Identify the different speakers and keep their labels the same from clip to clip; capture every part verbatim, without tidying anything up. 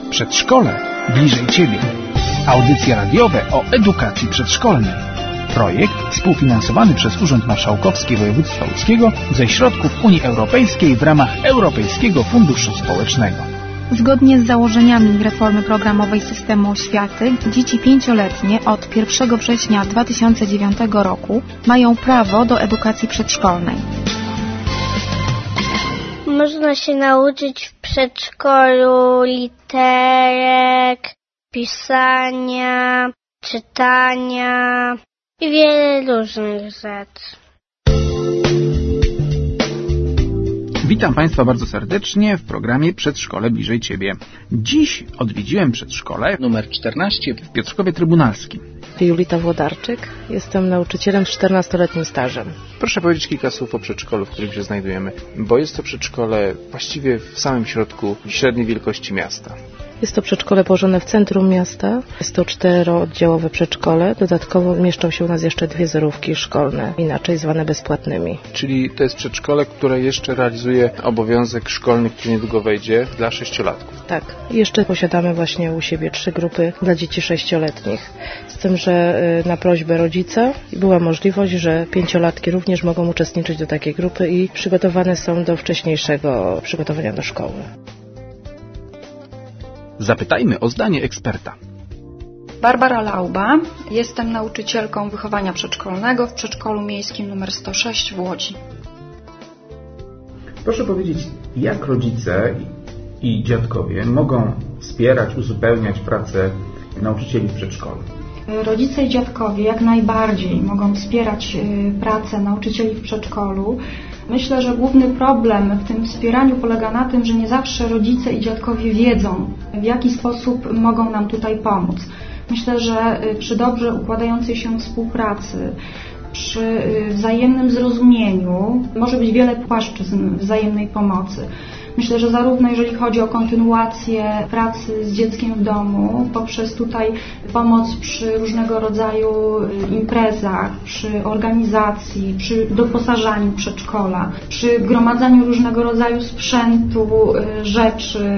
Speaker 1: Przedszkole bliżej Ciebie. Audycje radiowe o edukacji przedszkolnej. Projekt współfinansowany przez Urząd Marszałkowski Województwa Łódzkiego ze środków Unii Europejskiej w ramach Europejskiego Funduszu Społecznego.
Speaker 2: Zgodnie z założeniami reformy programowej systemu oświaty, dzieci pięcioletnie od pierwszego września dwa tysiące dziewiątego roku mają prawo do edukacji przedszkolnej.
Speaker 3: Można się nauczyć w przedszkolu literek, pisania, czytania i wiele różnych rzeczy.
Speaker 1: Witam Państwa bardzo serdecznie w programie Przedszkole bliżej Ciebie. Dziś odwiedziłem przedszkole numer czternaście w Piotrkowie Trybunalskim.
Speaker 4: Julita Włodarczyk, jestem nauczycielem z czternastoletnim stażem.
Speaker 5: Proszę powiedzieć kilka słów o przedszkolu, w którym się znajdujemy, bo jest to przedszkole właściwie w samym środku średniej wielkości miasta.
Speaker 4: Jest to przedszkole położone w centrum miasta. Jest to czterooddziałowe przedszkole. Dodatkowo mieszczą się u nas jeszcze dwie zerówki szkolne, inaczej zwane bezpłatnymi.
Speaker 5: Czyli to jest przedszkole, które jeszcze realizuje obowiązek szkolny, który niedługo wejdzie dla sześciolatków.
Speaker 4: Tak. Jeszcze posiadamy właśnie u siebie trzy grupy dla dzieci sześcioletnich. Z tym, że na prośbę rodzica była możliwość, że pięciolatki również mogą uczestniczyć do takiej grupy i przygotowane są do wcześniejszego przygotowania do szkoły.
Speaker 1: Zapytajmy o zdanie eksperta.
Speaker 6: Barbara Lauba, jestem nauczycielką wychowania przedszkolnego w przedszkolu miejskim numer sto sześć w Łodzi.
Speaker 7: Proszę powiedzieć, jak rodzice i dziadkowie mogą wspierać, uzupełniać pracę nauczycieli w przedszkolu?
Speaker 8: Rodzice i dziadkowie jak najbardziej mogą wspierać pracę nauczycieli w przedszkolu. Myślę, że główny problem w tym wspieraniu polega na tym, że nie zawsze rodzice i dziadkowie wiedzą, w jaki sposób mogą nam tutaj pomóc. Myślę, że przy dobrze układającej się współpracy, przy wzajemnym zrozumieniu może być wiele płaszczyzn wzajemnej pomocy. Myślę, że zarówno jeżeli chodzi o kontynuację pracy z dzieckiem w domu, poprzez tutaj pomoc przy różnego rodzaju imprezach, przy organizacji, przy doposażaniu przedszkola, przy gromadzeniu różnego rodzaju sprzętu, rzeczy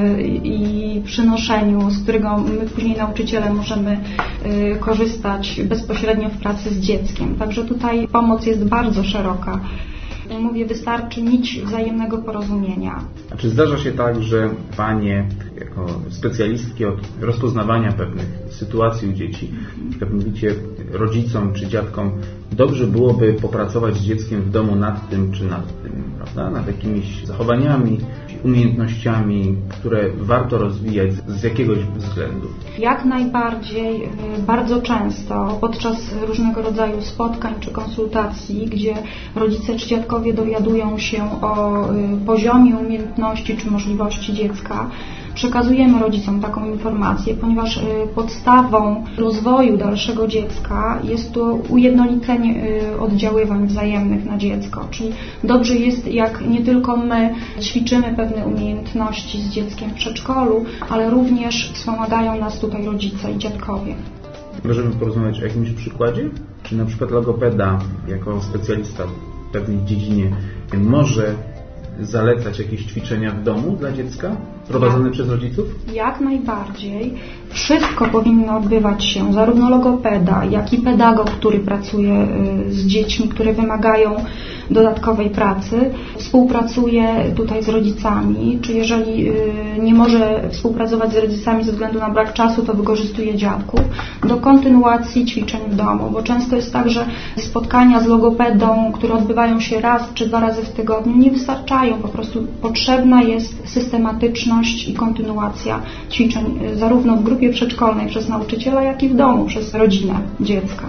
Speaker 8: i przynoszeniu, z którego my później nauczyciele możemy korzystać bezpośrednio w pracy z dzieckiem. Także tutaj pomoc jest bardzo szeroka. Mówię, wystarczy nić wzajemnego porozumienia.
Speaker 7: A czy zdarza się tak, że Panie, jako specjalistki od rozpoznawania pewnych sytuacji u dzieci, na przykład mówicie rodzicom czy dziadkom, dobrze byłoby popracować z dzieckiem w domu nad tym czy nad tym, prawda? Nad jakimiś zachowaniami, umiejętnościami, które warto rozwijać z jakiegoś względu?
Speaker 8: Jak najbardziej, bardzo często podczas różnego rodzaju spotkań czy konsultacji, gdzie rodzice czy dziadkowie dowiadują się o poziomie umiejętności czy możliwości dziecka, przekazujemy rodzicom taką informację, ponieważ podstawą rozwoju dalszego dziecka jest to ujednolicenie oddziaływań wzajemnych na dziecko. Czyli dobrze jest, jak nie tylko my ćwiczymy pewne umiejętności z dzieckiem w przedszkolu, ale również wspomagają nas tutaj rodzice i dziadkowie.
Speaker 7: Możemy porozmawiać o jakimś przykładzie? Czy na przykład logopeda jako specjalista w pewnej dziedzinie może zalecać jakieś ćwiczenia w domu dla dziecka prowadzone jak, przez rodziców?
Speaker 8: Jak najbardziej. Wszystko powinno odbywać się, zarówno logopeda, jak i pedagog, który pracuje z dziećmi, które wymagają dodatkowej pracy, współpracuje tutaj z rodzicami, czy jeżeli nie może współpracować z rodzicami ze względu na brak czasu, to wykorzystuje dziadków do kontynuacji ćwiczeń w domu, bo często jest tak, że spotkania z logopedą, które odbywają się raz czy dwa razy w tygodniu, nie wystarczają, po prostu potrzebna jest systematyczność i kontynuacja ćwiczeń zarówno w grupie przedszkolnej przez nauczyciela, jak i w domu przez rodzinę dziecka.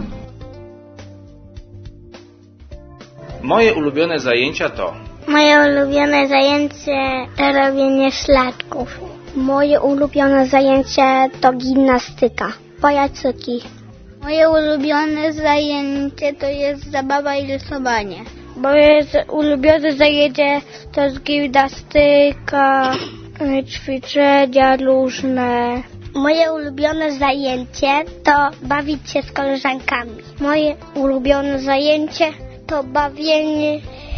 Speaker 9: Moje ulubione zajęcia to...
Speaker 3: Moje ulubione zajęcie to robienie szlaczków.
Speaker 10: Moje ulubione zajęcie to gimnastyka, pajacyki.
Speaker 11: Moje ulubione zajęcie to jest zabawa i rysowanie.
Speaker 12: Moje ulubione zajęcie to jest gimnastyka, ćwiczenia różne.
Speaker 10: Moje ulubione zajęcie to bawić się z koleżankami.
Speaker 12: Moje ulubione zajęcie to bawienie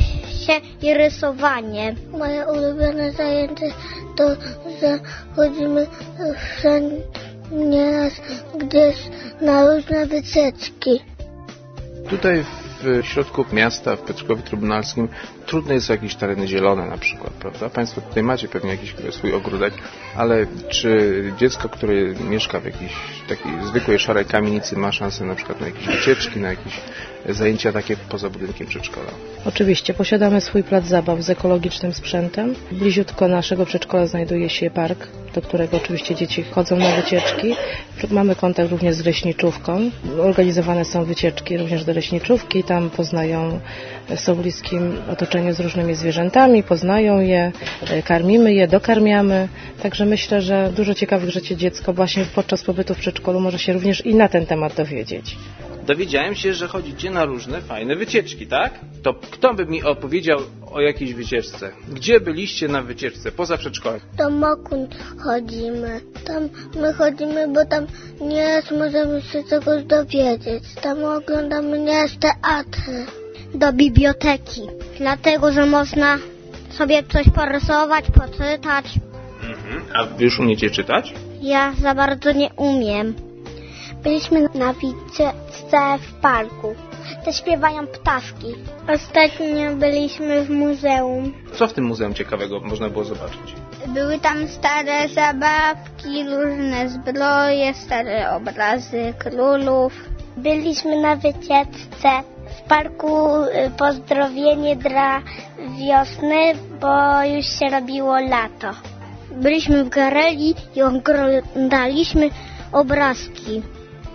Speaker 12: się i rysowanie.
Speaker 3: Moje ulubione zajęcie to, że chodzimy wszędzie raz gdzieś na różne wycieczki.
Speaker 5: Tutaj w środku miasta, w Piotrkowie Trybunalskim trudno jest o jakieś tereny zielone na przykład, prawda? Państwo tutaj macie pewnie jakiś swój ogródek, ale czy dziecko, które mieszka w jakiejś takiej zwykłej szarej kamienicy ma szansę na przykład na jakieś wycieczki, na jakieś zajęcia takie poza budynkiem przedszkola?
Speaker 4: Oczywiście, posiadamy swój plac zabaw z ekologicznym sprzętem. Bliziutko naszego przedszkola znajduje się park, do którego oczywiście dzieci chodzą na wycieczki. Mamy kontakt również z leśniczówką. Organizowane są wycieczki również do leśniczówki. Tam poznają, są w bliskim otoczeniu z różnymi zwierzętami, poznają je, karmimy je, dokarmiamy. Także myślę, że dużo ciekawych rzeczy dziecko właśnie podczas pobytu w przedszkolu może się również i na ten temat dowiedzieć.
Speaker 9: Dowiedziałem się, że chodzicie na różne fajne wycieczki, tak? To kto by mi opowiedział o jakiejś wycieczce? Gdzie byliście na wycieczce poza przedszkolem?
Speaker 3: Do Mokun chodzimy. Tam my chodzimy, bo tam nieraz możemy się czegoś dowiedzieć. Tam oglądamy nieraz teatry.
Speaker 12: Do biblioteki, dlatego że można sobie coś porysować, poczytać.
Speaker 9: Mhm. A wy już umiecie czytać?
Speaker 12: Ja za bardzo nie umiem.
Speaker 3: Byliśmy na wycieczce w parku. Te śpiewają ptaszki. Ostatnio byliśmy w muzeum.
Speaker 9: Co w tym muzeum ciekawego można było zobaczyć?
Speaker 11: Były tam stare zabawki, różne zbroje, stare obrazy królów.
Speaker 3: Byliśmy na wycieczce w parku pozdrowienie dla wiosny, bo już się robiło lato.
Speaker 12: Byliśmy w galerii i oglądaliśmy obrazki.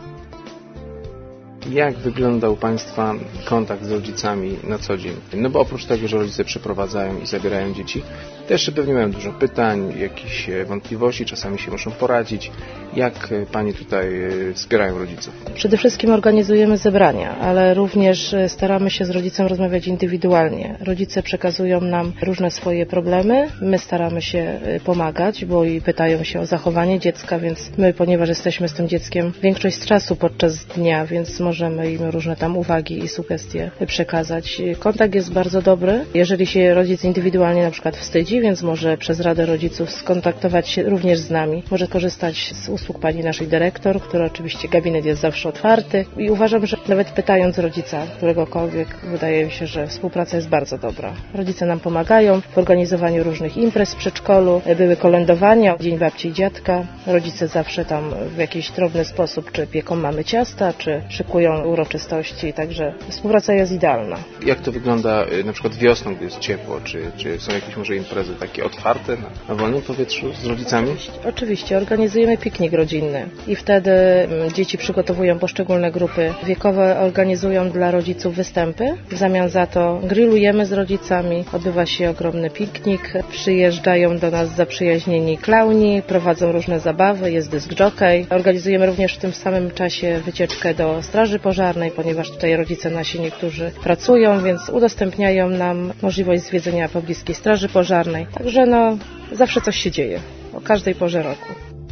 Speaker 5: Jak wygląda u Państwa kontakt z rodzicami na co dzień? No bo oprócz tego, że rodzice przeprowadzają i zabierają dzieci, to jeszcze pewnie mają dużo pytań, jakieś wątpliwości, czasami się muszą poradzić. Jak Pani tutaj wspierają rodziców?
Speaker 4: Przede wszystkim organizujemy zebrania, ale również staramy się z rodzicem rozmawiać indywidualnie. Rodzice przekazują nam różne swoje problemy, my staramy się pomagać, bo i pytają się o zachowanie dziecka, więc my, ponieważ jesteśmy z tym dzieckiem większość czasu podczas dnia, więc możemy im różne tam uwagi i sugestie przekazać. Kontakt jest bardzo dobry. Jeżeli się rodzic indywidualnie na przykład wstydzi, więc może przez Radę Rodziców skontaktować się również z nami. Może korzystać z usług pani naszej dyrektor, która oczywiście gabinet jest zawsze otwarty i uważam, że nawet pytając rodzica któregokolwiek, wydaje mi się, że współpraca jest bardzo dobra. Rodzice nam pomagają w organizowaniu różnych imprez w przedszkolu, były kolędowania, Dzień Babci i Dziadka. Rodzice zawsze tam w jakiś drobny sposób, czy pieką mamy ciasta, czy szykują uroczystości, także współpraca jest idealna.
Speaker 5: Jak to wygląda na przykład wiosną, gdy jest ciepło? Czy, czy są jakieś może imprezy takie otwarte na, na wolnym powietrzu z rodzicami?
Speaker 4: Oczywiście, oczywiście. Organizujemy piknik rodzinny i wtedy dzieci przygotowują poszczególne grupy wiekowe, organizują dla rodziców występy. W zamian za to grillujemy z rodzicami, odbywa się ogromny piknik, przyjeżdżają do nas zaprzyjaźnieni klauni, prowadzą różne zabawy, jest dysk jockey. Organizujemy również w tym samym czasie wycieczkę do Straży Pożarnej, ponieważ tutaj rodzice nasi niektórzy pracują, więc udostępniają nam możliwość zwiedzenia pobliskiej Straży Pożarnej. Także no, zawsze coś się dzieje, o każdej porze roku.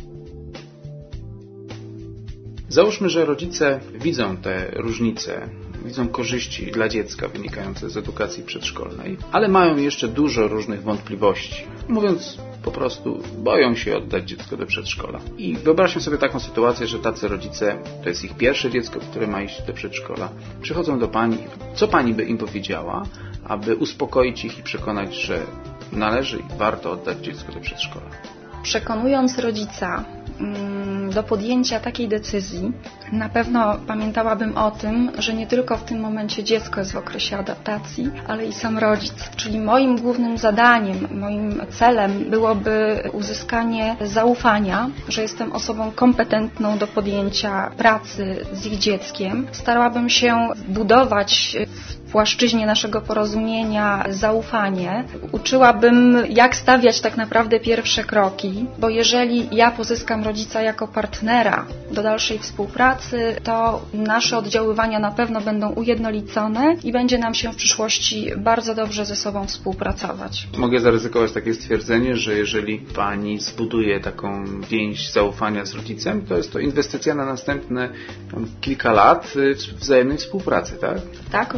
Speaker 7: Załóżmy, że rodzice widzą te różnice, widzą korzyści dla dziecka wynikające z edukacji przedszkolnej, ale mają jeszcze dużo różnych wątpliwości. Mówiąc po prostu, boją się oddać dziecko do przedszkola. I wyobraźmy sobie taką sytuację, że tacy rodzice, to jest ich pierwsze dziecko, które ma iść do przedszkola, przychodzą do Pani. Co Pani by im powiedziała, aby uspokoić ich i przekonać, że należy i warto oddać dziecko do przedszkola?
Speaker 6: Przekonując rodzica do podjęcia takiej decyzji, na pewno pamiętałabym o tym, że nie tylko w tym momencie dziecko jest w okresie adaptacji, ale i sam rodzic. Czyli moim głównym zadaniem, moim celem byłoby uzyskanie zaufania, że jestem osobą kompetentną do podjęcia pracy z ich dzieckiem. Starałabym się budować w płaszczyźnie naszego porozumienia zaufanie. Uczyłabym, jak stawiać tak naprawdę pierwsze kroki, bo jeżeli ja pozyskam rodzica jako partnera do dalszej współpracy, to nasze oddziaływania na pewno będą ujednolicone i będzie nam się w przyszłości bardzo dobrze ze sobą współpracować.
Speaker 7: Mogę zaryzykować takie stwierdzenie, że jeżeli Pani zbuduje taką więź zaufania z rodzicem, to jest to inwestycja na następne tam, kilka lat wzajemnej współpracy, tak?
Speaker 6: Tak, oczywiście.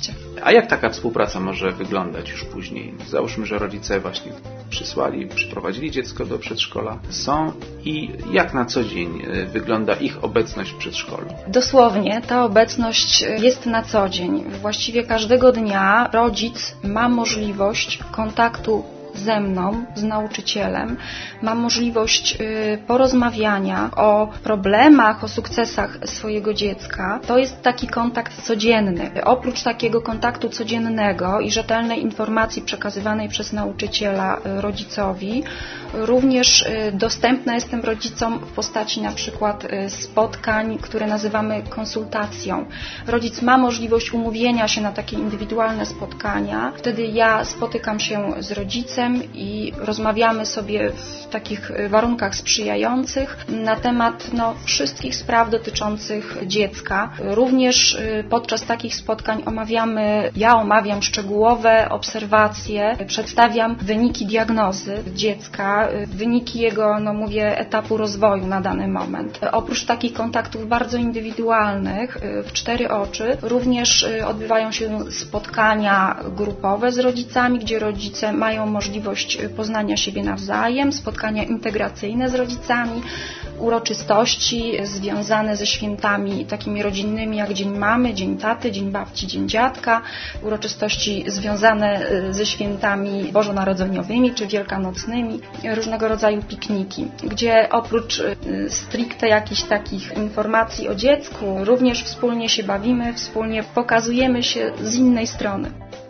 Speaker 6: oczywiście.
Speaker 7: A jak taka współpraca może wyglądać już później? Załóżmy, że rodzice właśnie przysłali, przyprowadzili dziecko do przedszkola, są i jak na co dzień wygląda ich obecność w przedszkolu?
Speaker 6: Dosłownie ta obecność jest na co dzień. Właściwie każdego dnia rodzic ma możliwość kontaktu ze mną, z nauczycielem, mam możliwość y, porozmawiania o problemach, o sukcesach swojego dziecka. To jest taki kontakt codzienny. Oprócz takiego kontaktu codziennego i rzetelnej informacji przekazywanej przez nauczyciela y, rodzicowi, również y, dostępna jestem rodzicom w postaci na przykład y, spotkań, które nazywamy konsultacją. Rodzic ma możliwość umówienia się na takie indywidualne spotkania. Wtedy ja spotykam się z rodzicem i rozmawiamy sobie w takich warunkach sprzyjających na temat no, wszystkich spraw dotyczących dziecka. Również podczas takich spotkań omawiamy, ja omawiam szczegółowe obserwacje, przedstawiam wyniki diagnozy dziecka, wyniki jego, no mówię, etapu rozwoju na dany moment. Oprócz takich kontaktów bardzo indywidualnych, w cztery oczy, również odbywają się spotkania grupowe z rodzicami, gdzie rodzice mają możliwość poznania siebie nawzajem, spotkania integracyjne z rodzicami, uroczystości związane ze świętami takimi rodzinnymi jak Dzień Mamy, Dzień Taty, Dzień Babci, Dzień Dziadka, uroczystości związane ze świętami bożonarodzeniowymi czy wielkanocnymi, różnego rodzaju pikniki, gdzie oprócz stricte jakichś takich informacji o dziecku, również wspólnie się bawimy, wspólnie pokazujemy się z innej strony.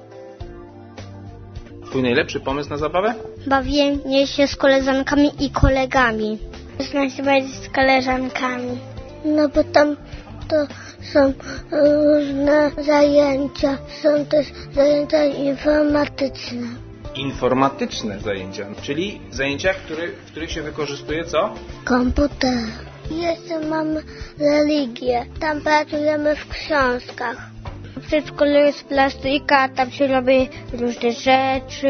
Speaker 5: Twój najlepszy pomysł na zabawę?
Speaker 12: Bawienie się z koleżankami i kolegami.
Speaker 3: Można się bawić z koleżankami. No bo tam to są różne zajęcia. Są też zajęcia informatyczne.
Speaker 5: Informatyczne zajęcia, czyli zajęcia, który, w których się wykorzystuje co?
Speaker 3: Komputer. Jeszcze mamy religię. Tam pracujemy w książkach. W przedszkolu jest plastyka, tam się robi różne rzeczy.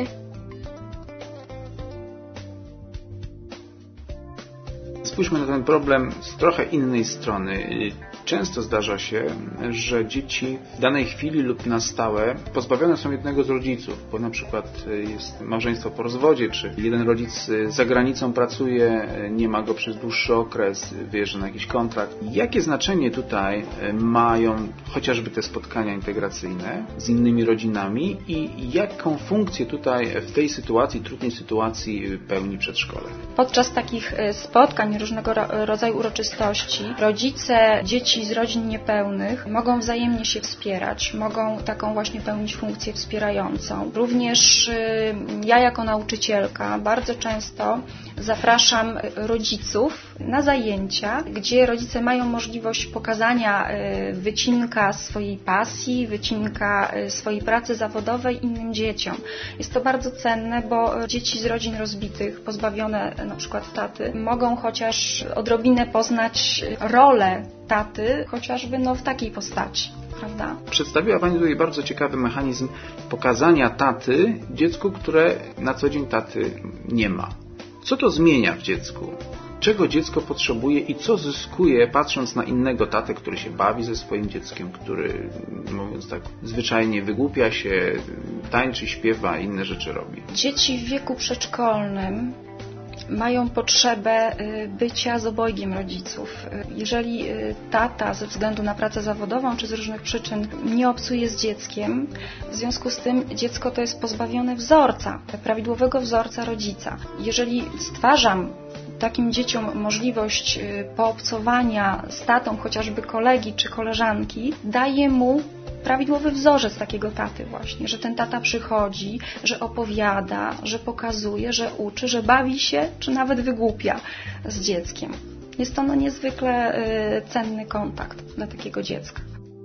Speaker 7: Spójrzmy na ten problem z trochę innej strony. Często zdarza się, że dzieci w danej chwili lub na stałe pozbawione są jednego z rodziców, bo na przykład jest małżeństwo po rozwodzie, czy jeden rodzic za granicą pracuje, nie ma go przez dłuższy okres, wyjeżdża na jakiś kontrakt. Jakie znaczenie tutaj mają chociażby te spotkania integracyjne z innymi rodzinami i jaką funkcję tutaj w tej sytuacji, trudnej sytuacji pełni przedszkole?
Speaker 6: Podczas takich spotkań, różnego rodzaju uroczystości, rodzice dzieci z rodzin niepełnych mogą wzajemnie się wspierać, mogą taką właśnie pełnić funkcję wspierającą. Również ja jako nauczycielka bardzo często zapraszam rodziców na zajęcia, gdzie rodzice mają możliwość pokazania wycinka swojej pasji, wycinka swojej pracy zawodowej innym dzieciom. Jest to bardzo cenne, bo dzieci z rodzin rozbitych, pozbawione na przykład taty, mogą chociaż odrobinę poznać rolę taty, chociażby no, w takiej postaci. Prawda?
Speaker 7: Przedstawiła Pani tutaj bardzo ciekawy mechanizm pokazania taty dziecku, które na co dzień taty nie ma. Co to zmienia w dziecku? Czego dziecko potrzebuje i co zyskuje, patrząc na innego tatę, który się bawi ze swoim dzieckiem, który, mówiąc tak, zwyczajnie wygłupia się, tańczy, śpiewa, inne rzeczy robi?
Speaker 6: Dzieci w wieku przedszkolnym mają potrzebę bycia z obojgiem rodziców. Jeżeli tata ze względu na pracę zawodową czy z różnych przyczyn nie obcuje z dzieckiem, w związku z tym dziecko to jest pozbawione wzorca, prawidłowego wzorca rodzica. Jeżeli stwarzam takim dzieciom możliwość poobcowania z tatą chociażby kolegi czy koleżanki, daje mu prawidłowy wzorzec takiego taty właśnie, że ten tata przychodzi, że opowiada, że pokazuje, że uczy, że bawi się, czy nawet wygłupia z dzieckiem. Jest to no niezwykle y, cenny kontakt dla takiego dziecka.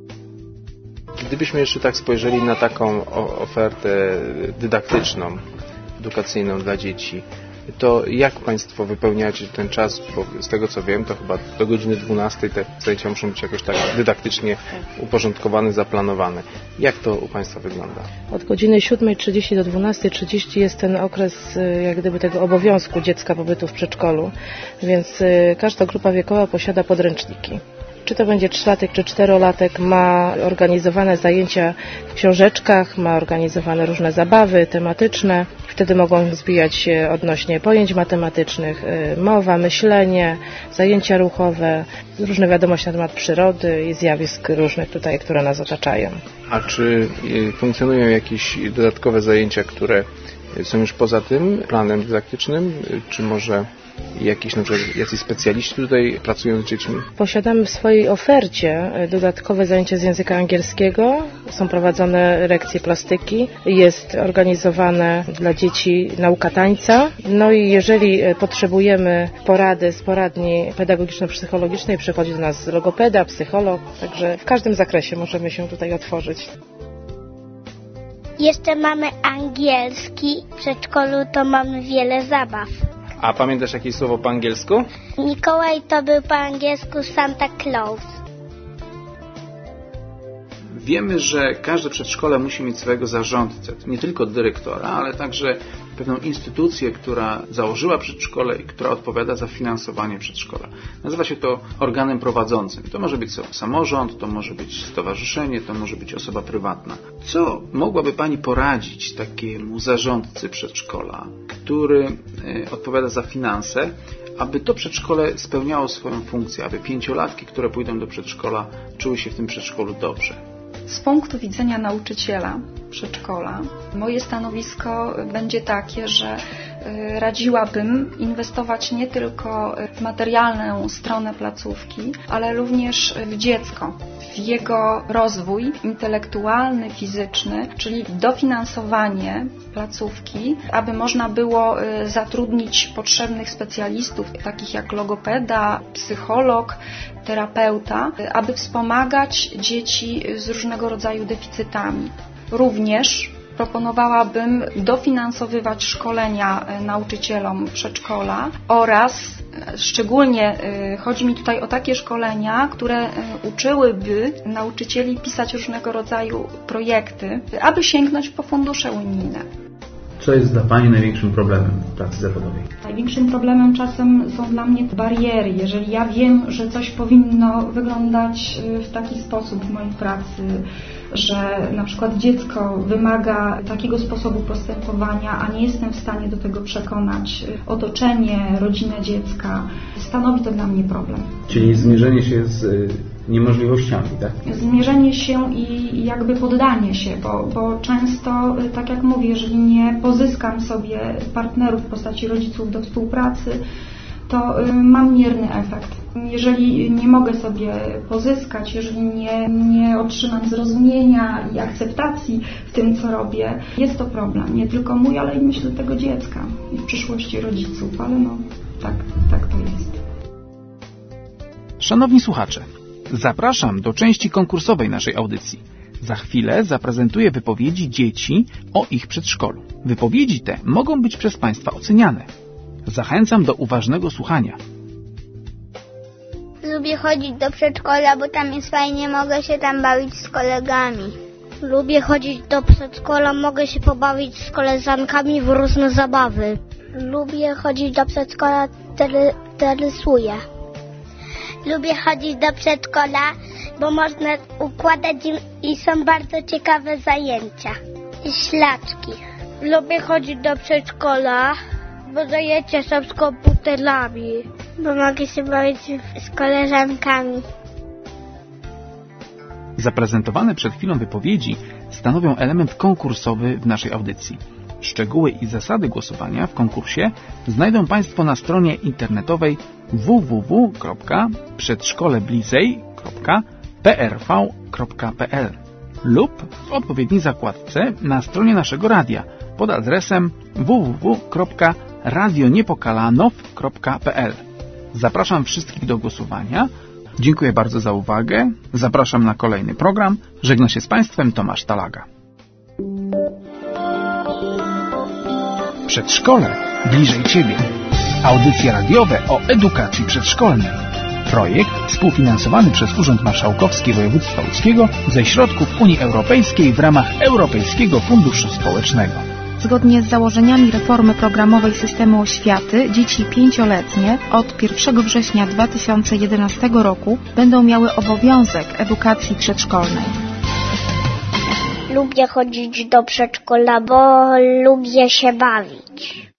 Speaker 5: Gdybyśmy jeszcze tak spojrzeli na taką ofertę dydaktyczną, edukacyjną dla dzieci, to jak Państwo wypełniacie ten czas? Bo z tego co wiem, to chyba do godziny dwunastej te zajęcia muszą być jakoś tak dydaktycznie uporządkowane, zaplanowane. Jak to u Państwa wygląda?
Speaker 4: Od godziny siódmej trzydzieści do dwunastej trzydzieści jest ten okres jak gdyby tego obowiązku dziecka pobytu w przedszkolu, więc każda grupa wiekowa posiada podręczniki. czy to będzie trzylatek, czy czterolatek, ma organizowane zajęcia w książeczkach, ma organizowane różne zabawy tematyczne. Wtedy mogą zbijać się odnośnie pojęć matematycznych, mowa, myślenie, zajęcia ruchowe, różne wiadomości na temat przyrody i zjawisk różnych tutaj, które nas otaczają.
Speaker 5: A czy funkcjonują jakieś dodatkowe zajęcia, które są już poza tym planem dydaktycznym, czy może jakieś na przykład jacyś specjaliści tutaj pracują z dziećmi?
Speaker 4: Posiadamy w swojej ofercie dodatkowe zajęcia z języka angielskiego, są prowadzone lekcje plastyki, jest organizowane dla dzieci nauka tańca, no i jeżeli potrzebujemy porady z poradni pedagogiczno-psychologicznej, przychodzi do nas logopeda, psycholog, także w każdym zakresie możemy się tutaj otworzyć.
Speaker 10: Jeszcze mamy angielski, w przedszkolu to mamy wiele zabaw.
Speaker 9: A pamiętasz jakieś słowo po angielsku?
Speaker 10: Mikołaj to był po angielsku Santa Claus.
Speaker 7: Wiemy, że każde przedszkole musi mieć swojego zarządcę, nie tylko dyrektora, ale także pewną instytucję, która założyła przedszkole i która odpowiada za finansowanie przedszkola. Nazywa się to organem prowadzącym. To może być samorząd, to może być stowarzyszenie, to może być osoba prywatna. Co mogłaby Pani poradzić takiemu zarządcy przedszkola, który odpowiada za finanse, aby to przedszkole spełniało swoją funkcję, aby pięciolatki, które pójdą do przedszkola, czuły się w tym przedszkolu dobrze?
Speaker 6: Z punktu widzenia nauczyciela przedszkola, moje stanowisko będzie takie, że radziłabym inwestować nie tylko w materialną stronę placówki, ale również w dziecko, w jego rozwój intelektualny, fizyczny, czyli dofinansowanie placówki, aby można było zatrudnić potrzebnych specjalistów, takich jak logopeda, psycholog, terapeuta, aby wspomagać dzieci z różnego rodzaju deficytami. Również proponowałabym dofinansowywać szkolenia nauczycielom przedszkola oraz szczególnie chodzi mi tutaj o takie szkolenia, które uczyłyby nauczycieli pisać różnego rodzaju projekty, aby sięgnąć po fundusze unijne.
Speaker 7: Co jest dla Pani największym problemem w pracy zawodowej?
Speaker 8: Największym problemem czasem są dla mnie bariery. Jeżeli ja wiem, że coś powinno wyglądać w taki sposób w mojej pracy, że na przykład dziecko wymaga takiego sposobu postępowania, a nie jestem w stanie do tego przekonać otoczenie, rodzinę dziecka, stanowi to dla mnie problem.
Speaker 7: Czyli zmierzenie się z niemożliwościami, tak?
Speaker 8: Zmierzenie się i jakby poddanie się, bo, bo często, tak jak mówię, jeżeli nie pozyskam sobie partnerów w postaci rodziców do współpracy, to mam mierny efekt. Jeżeli nie mogę sobie pozyskać, jeżeli nie, nie otrzymam zrozumienia i akceptacji w tym, co robię, jest to problem. Nie tylko mój, ale i myślę tego dziecka i w przyszłości rodziców, ale no tak, tak to jest.
Speaker 1: Szanowni słuchacze, zapraszam do części konkursowej naszej audycji. Za chwilę zaprezentuję wypowiedzi dzieci o ich przedszkolu. Wypowiedzi te mogą być przez Państwa oceniane. Zachęcam do uważnego słuchania.
Speaker 11: Lubię chodzić do przedszkola, bo tam jest fajnie, mogę się tam bawić z kolegami.
Speaker 3: Lubię chodzić do przedszkola, mogę się pobawić z koleżankami w różne zabawy.
Speaker 12: Lubię chodzić do przedszkola, to rysuję.
Speaker 10: Lubię chodzić do przedszkola, bo można układać im i są bardzo ciekawe zajęcia. I ślaczki.
Speaker 3: Lubię chodzić do przedszkola, bo zajęcia są z komputerami.
Speaker 10: Bo mogę się bawić z koleżankami.
Speaker 1: Zaprezentowane przed chwilą wypowiedzi stanowią element konkursowy w naszej audycji. Szczegóły i zasady głosowania w konkursie znajdą Państwo na stronie internetowej w w w kropka przedszkolebliżej kropka p r v kropka p l lub w odpowiedniej zakładce na stronie naszego radia pod adresem w w w kropka radio niepokalanow kropka p l. Zapraszam wszystkich do głosowania. Dziękuję bardzo za uwagę. Zapraszam na kolejny program. Żegna się z Państwem Tomasz Talaga. Przedszkole bliżej Ciebie. Audycje radiowe o edukacji przedszkolnej. Projekt współfinansowany przez Urząd Marszałkowski Województwa Łódzkiego ze środków Unii Europejskiej w ramach Europejskiego Funduszu Społecznego.
Speaker 2: Zgodnie z założeniami reformy programowej systemu oświaty dzieci pięcioletnie od pierwszego września dwa tysiące jedenastego roku będą miały obowiązek edukacji przedszkolnej.
Speaker 10: Lubię chodzić do przedszkola, bo lubię się bawić.